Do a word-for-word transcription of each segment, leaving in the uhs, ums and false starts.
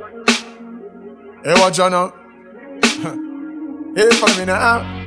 Hey, what you know? Hey, for me now.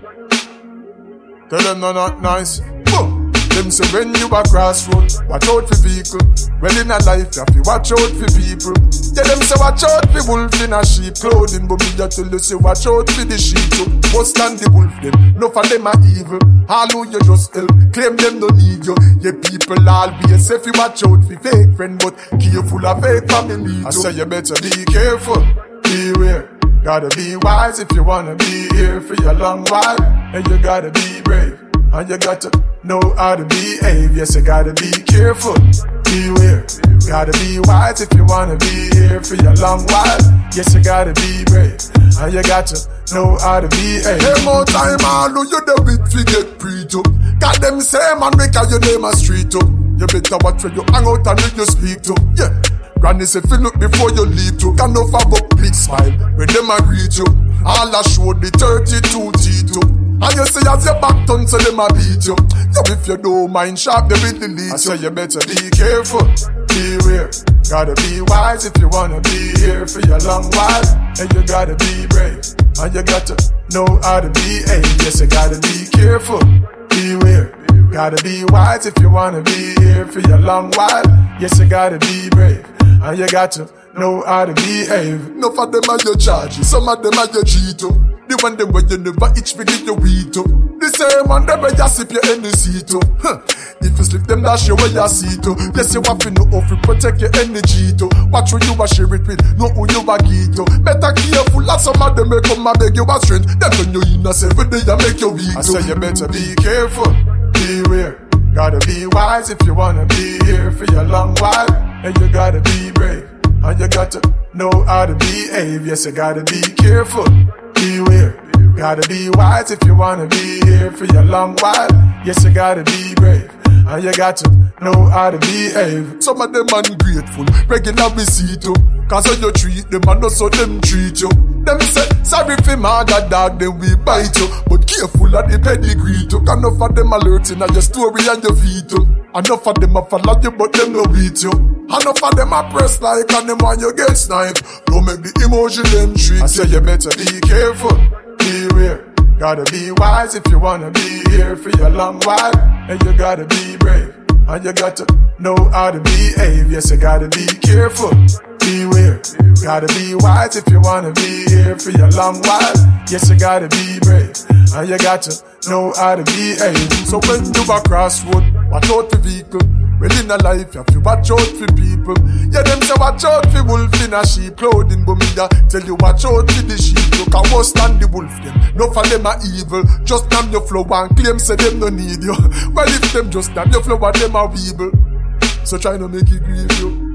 Tell them no not nice. Boom. Them say when you a crossroad, watch out for vehicle. Well in a life, you have to watch out for people. Yeah, them say watch out for wolf in a sheep clothing, but me a tell you say watch out for the sheep too. Bust and the wolf them, no for them are evil. All who you just help, claim them don't need you. Yeah, people always say if you watch out for fake friend, but careful of fake family too. I say you better be careful, beware. Gotta be wise if you wanna be here for your long while. And you gotta be brave, and you gotta know how to behave. Yes, you gotta be careful, beware. Gotta be wise if you wanna be here for your long while. Yes, you gotta be brave, and you gotta know how to behave. Hey, more time, all who you the bit fi get pre to. Got them say man make your name a street to. You better watch where you hang out and who you speak to. Yeah. Granny say feel look before you leave to. Can no have a big smile when them a greet you. All a show the thirty-two T two. And you say as your back turn so them a beat you. Yo, if you don't mind sharp they will delete you. I say you better be careful, beware. Gotta be wise if you wanna be here for your long while. And you gotta be brave, and you gotta know how to behave. Yes, you gotta be careful, beware. Gotta be wise if you wanna be here for your long while. Yes, you gotta be brave, and you got to know how to behave. Enough of them are your charges, some of them are your cheat. The one them where you never itch for give your weed to. The same one them where you sip your energy to. Huh. If you slip them dash you where you see to. Yes, you have to know how to protect your energy to. Watch who you a share it with, know who you a give to. Better careful as some of them may come and beg you a strength. Them turn you in a seven day and make you weak to. I say you better be careful, beware. Gotta be wise if you wanna be here for your long while. And you gotta be brave, and you gotta know how to behave. Yes, you gotta be careful, beware. Gotta be wise if you wanna be here for your long while. Yes, you gotta be brave, and you got to know how to behave. Some of them ungrateful, regular receipt you. Cause when you treat them and also them treat you. Them say, sorry for mother dog, then we bite you. But careful of the pedigree too. Enough of them alerting at your story and your feet too. Enough of them a follow you but them no beat you. Enough of them a press like and them when you get sniped. Don't make the emotion them treat. I say you better be careful, beware. Gotta be wise if you wanna be here for your long while. And you gotta be brave, and you gotta know how to behave. Yes, you gotta be careful, beware. Gotta be wise if you wanna be here for your long while. Yes, you gotta be brave, and you gotta know how to behave. So when you a crossroad, watch out for vehicle. Well in a life you have to watch out for people. Yeah, them say watch out for wolf in a sheep clothing, but me a tell you watch out for the sheep. Look a worse than the wolf them. No for them are evil. Just damn your flow and claim say them no need you. Well if them just damn your flow and them are weeble. So try to make it grieve you.